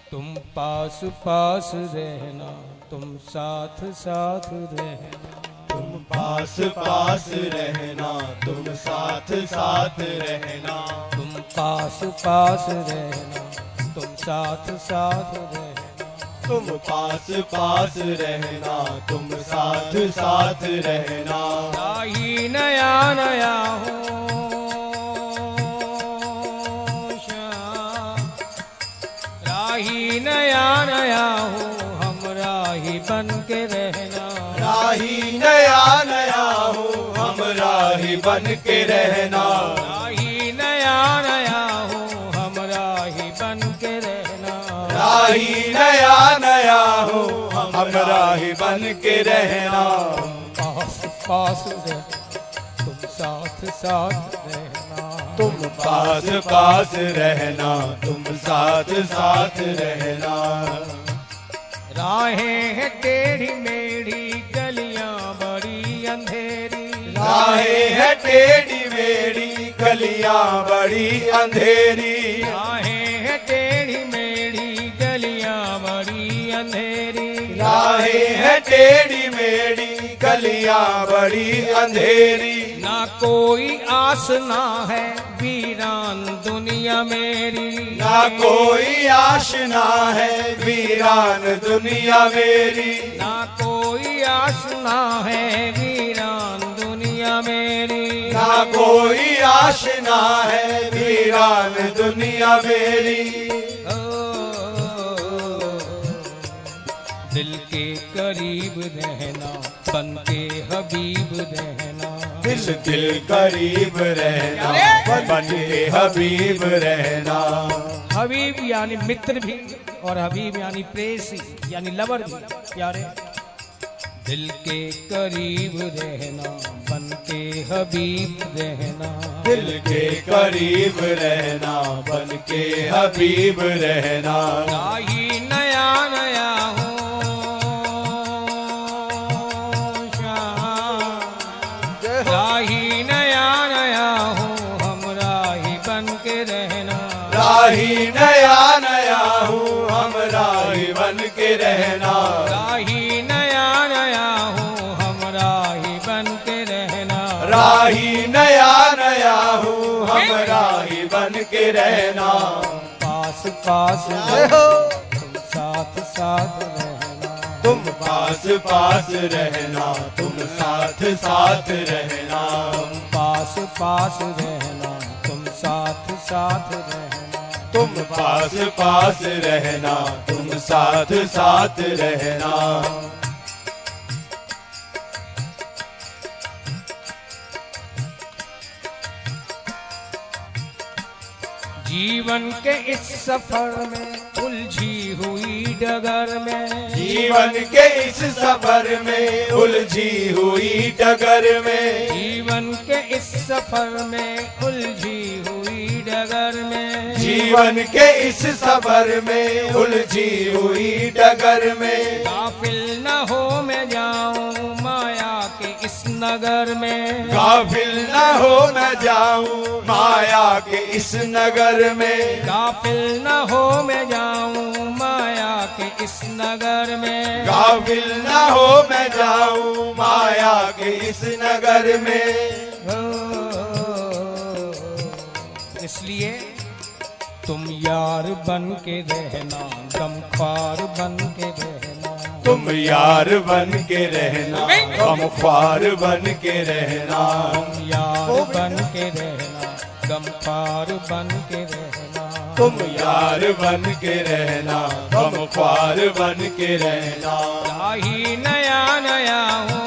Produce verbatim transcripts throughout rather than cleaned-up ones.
तुम पास पास रहना, तुम साथ साथ रहना। तुम पास पास रहना, तुम साथ साथ रहना। तुम पास पास रहना, तुम साथ साथ रहना। तुम पास पास रहना, तुम साथ साथ रहना। राही नया नया हो श्याम, राही नया नया हो, हम राही बन के रहना। राही नया नया हो, हम राही बन के रहना। राही नया नया हो, हम राही बन के रहना। राही नया नया हो, हम राही बन के रहना। पास पास रह, तुम साथ साथ रहना। तुम पास पास रहना, तुम साथ साथ रहना। राहें हैं टेढ़ी मेढ़ी, गलियां बड़ी अंधेरी। राहें है टेढ़ी मेढ़ी, गलियां बड़ी अंधेरी। राहें हैं टेढ़ी मेढ़ी, गलियां बड़ी अंधेरी। राहें है टेढ़ी मेढ़ी, गलियां बड़ी अंधेरी। ना कोई आस ना है वीरान दुनिया मेरी। ना कोई आशना है वीरान दुनिया मेरी। ना कोई आस ना है वीरान दुनिया मेरी। ना कोई आशना है वीरान दुनिया मेरी। दिल के करीब रहना, बन के हबीब रहना। दिल दिल करीब रहना, बन के हबीब रहना। हबीब यानी मित्र भी, और हबीब यानी प्रेसी यानी लवर भी प्यारे। दिल के करीब रहना, बन के हबीब रहना। दिल के करीब रहना, बन के हबीब रहना। राही नया नया हो राही नया नया हो, हम राही बन के रहना। राही नया नया हो, हम राही बन के रहना। राही नया नया हो, हम राही बन के रहना। राही नया नया हो, हम राही बन के रहना। पास पास रहो, तुम साथ साथ रहना। तुम पास पास रहना, तुम साथ साथ रहना। पास पास रहना, तुम साथ साथ रहना। तुम पास पास रहना, तुम साथ साथ रहना। जीवन के इस सफर में उलझी हुई डगर में। जीवन के इस सफर में उलझी हुई डगर में। जीवन के इस सफर में उलझी हुई डगर में। जीवन के इस सफर में उलझी हुई डगर में। गाफिल न हो मैं जाऊं माया के इस नगर में। गाफिल न हो मैं जाऊं माया के इस नगर में। गाफिल न हो मैं जाऊं माया के इस नगर में। गाफिल न हो मैं जाऊं माया के इस नगर में। इसलिए तुम यार बन के रहना, गमख्वार बन के रहना। तुम यार बन के रहना, गमख्वार बन के रहना। तुम यार बन के रहना, गमख्वार बन के रहना। तुम यार बन के रहना, गमख्वार बन के रहना। राही नया नया हो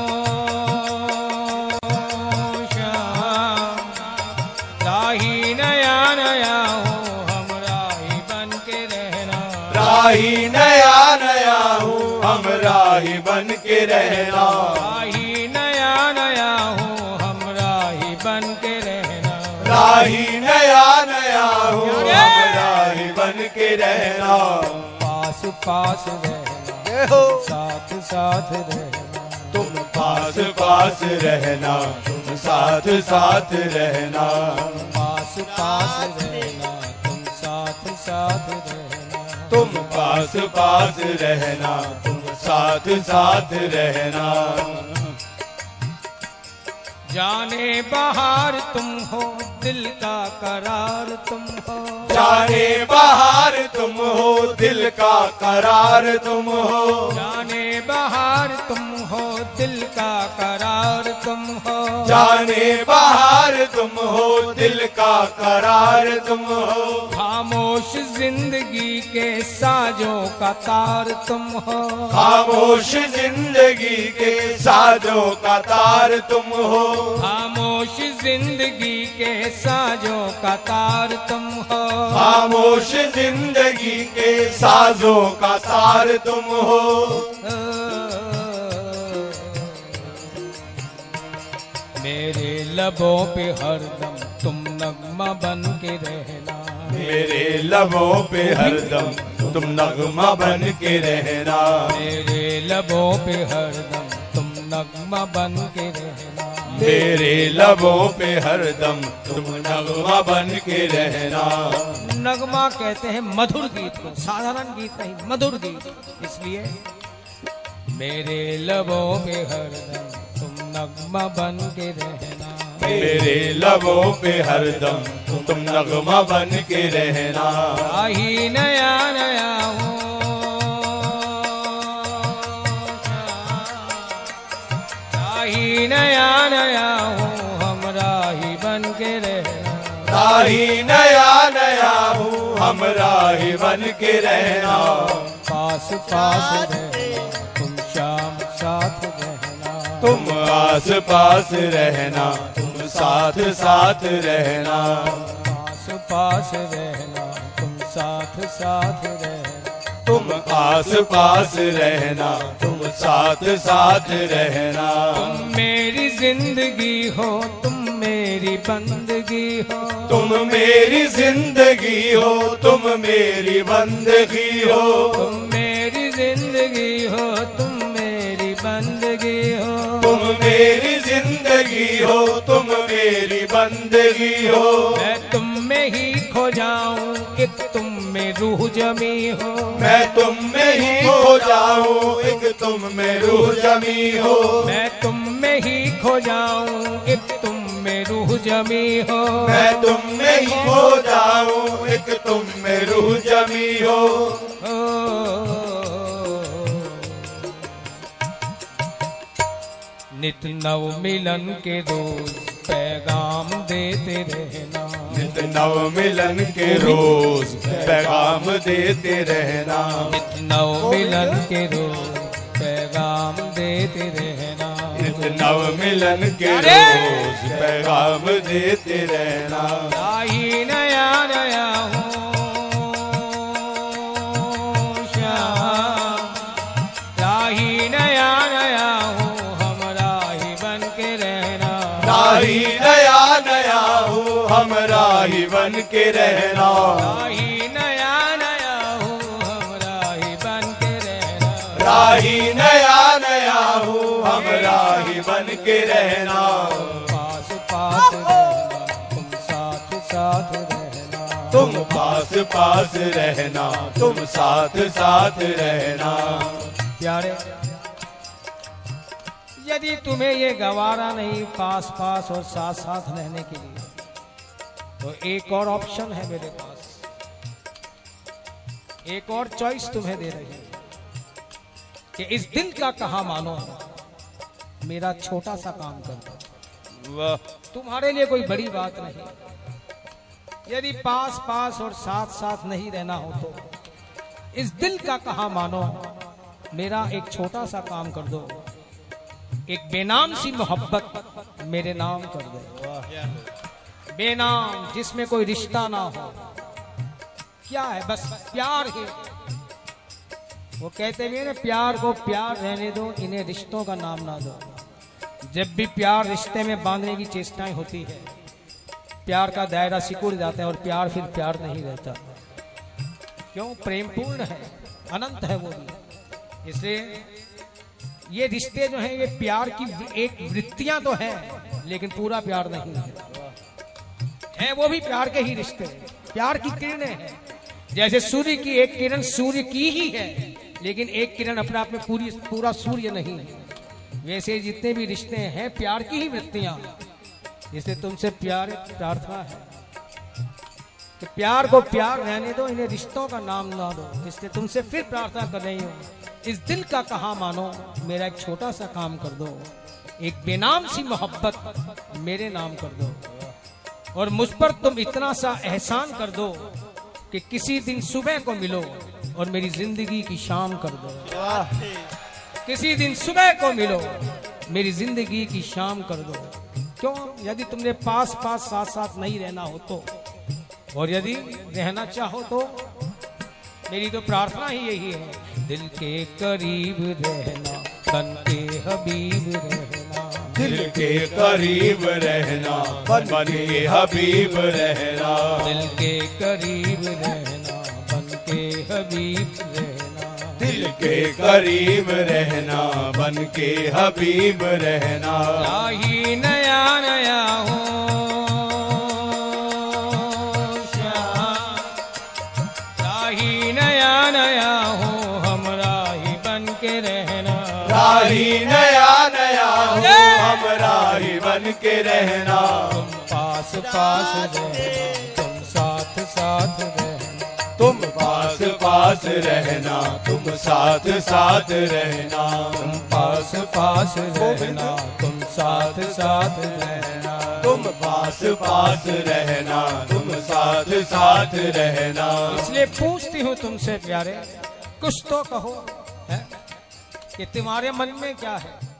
श्याम, राही नया नया हो, हम राही बन के रहना। राही नया नया हो, हम राही बन के रहना। राही नया नया हो, हम राही बन के रहना। राही नया नया हो, हम राही बन के रहना। पास पास रहना, साथ साथ रहना। तुम पास पास रहना, तुम साथ साथ रहना। पास पास रहना, तुम साथ साथ रहना। तुम पास पास रहना, तुम साथ साथ रहना। जाने बहार तुम हो, दिल का करार तुम हो। जाने बहार तुम हो, दिल का करार तुम हो। जाने बहार तुम हो, दिल का करार तुम हो। जाने बहार तुम हो, दिल का करार तुम हो। खामोश जिंदगी के साजों का तार तुम हो। खामोश जिंदगी के साजों का तार तुम हो। खामोश जिंदगी के साजों का तार तुम हो। खामोश जिंदगी के साजों का तार तुम हो। मेरे लबों पे हरदम तुम नगमा बन के रहना। मेरे लबों पे हरदम तुम नगमा बन के रहना। मेरे लबों पे हरदम तुम नगमा बन के रहना। मेरे लबों पे हरदम तुम नगमा बन के रहना। नगमा कहते हैं मधुर गीत को, साधारण गीत नहीं, मधुर गीत। इसलिए मेरे लबों पे हरदम तुम नगमा बन के रहना। मेरे लबों पे हरदम तुम नगमा बन के रहना। राही नया नया हो, राही नया नया हो, हम राही बन के रहना। राही नया नया हूँ, हम राही बन के रहना। पास पास रहना, तुम शाम साथ रहना। तुम आस पास रहना, तुम साथ साथ रहना। पास पास रहना, तुम साथ साथ रहना। तुम आस पास रहना, तुम साथ साथ रहना। तुम मेरी जिंदगी हो, तुम मेरी बंदगी हो। तुम मेरी जिंदगी हो, तुम मेरी बंदगी हो। तुम मेरी जिंदगी हो, तुम मेरी बंदगी हो। तुम मेरी जिंदगी हो, तुम मेरी बंदगी हो। मैं तुम में ही खो जाऊं, एक तुम में रूह जमी हो। मैं तुम में ही खो जाऊं, एक तुम में रूह जमी हो। मैं तुम में ही खो जाऊं, एक तुम में रूह जमी हो। मैं तुम में ही खो जाऊं, एक तुम में रूह जमी हो। नित नव मिलन के रोज पैगाम देते रहना। नित नव मिलन के रोज पैगाम देते रहना। नित नव मिलन के रोज पैगाम देते रहना। नित नव मिलन के रोज पैगाम देते रहना। राही नया नया हो श्याम, राही नया नया हो, हम राही बन के रहना। राही नया नया हो, हम राही बन के रहना। राही नया नया हो, हम राही बन के रहना। राही नया नया हो, हम राही बन के रहना। पास पास रहना, तुम साथ साथ रहना। तुम पास पास रहना, तुम साथ साथ रहना। प्यारे, यदि तुम्हें ये गवारा नहीं पास पास और साथ साथ रहने के लिए, तो एक और ऑप्शन है मेरे पास, एक और चॉइस तुम्हें दे रही है कि इस दिल का कहा मानो, मेरा छोटा सा काम कर दो। वाह, तुम्हारे लिए कोई बड़ी बात नहीं। यदि पास पास और साथ साथ नहीं रहना हो तो इस दिल का कहा मानो, मेरा एक छोटा सा काम कर दो, एक बेनाम सी मोहब्बत मेरे नाम कर दो। बेनाम, जिसमें कोई रिश्ता ना हो। क्या है, बस प्यार है। वो कहते भी है ना, प्यार को प्यार रहने दो, इन्हें रिश्तों का नाम ना दो। जब भी प्यार रिश्ते में बांधने की चेष्टाएं होती है, प्यार का दायरा सिकुड़ जाता है और प्यार फिर प्यार नहीं रहता। क्यों? प्रेम पूर्ण है, अनंत है वो भी। इसलिए ये रिश्ते जो हैं, ये प्यार की एक वृत्तियां तो हैं, लेकिन पूरा प्यार नहीं है। है वो भी प्यार के ही रिश्ते, प्यार की किरणें हैं, जैसे सूर्य की एक किरण सूर्य की ही है, लेकिन एक किरण अपने आप में पूरी पूरा सूर्य नहीं है, वैसे जितने भी रिश्ते हैं प्यार की ही वृत्तियां। इसलिए तुमसे प्यार प्रार्थना है कि प्यार को प्यार रहने दो, इन्हें रिश्तों का नाम ना दो। इसलिए तुमसे फिर प्रार्थना कर रही हूँ, इस दिल का कहा मानो, मेरा एक छोटा सा काम कर दो, एक बेनाम सी मोहब्बत मेरे नाम कर दो, और मुझ पर तुम इतना सा एहसान कर दो कि किसी दिन सुबह को मिलो और मेरी जिंदगी की शाम कर दो। किसी दिन सुबह को मिलो, मेरी जिंदगी की शाम कर दो। क्यों? यदि तुमने पास पास साथ साथ नहीं रहना हो तो, और यदि रहना चाहो तो मेरी तो प्रार्थना ही यही है, दिल के करीब रहना, बन के हबीब रहना, दिल के करीब रहना, बन के हबीब रहना, दिल के करीब रहना, बन के हबीब रहना, दिल के करीब रहना, बन के हबीब रहना। राही नया नया हो नया नया हो, हमरा ही बन के रहना, राही नया नया हो, हमरा ही बन के रहना। तुम पास पास रहना, तुम साथ साथ रहना, तुम पास पास रहना, तुम साथ साथ रहना, तुम पास पास रहना, तुम साथ साथ रहना, तुम पास पास रहना, तुम साथ साथ रहना। इसलिए पूछती हूँ तुमसे प्यारे, कुछ तो कहो है कि तुम्हारे मन में क्या है।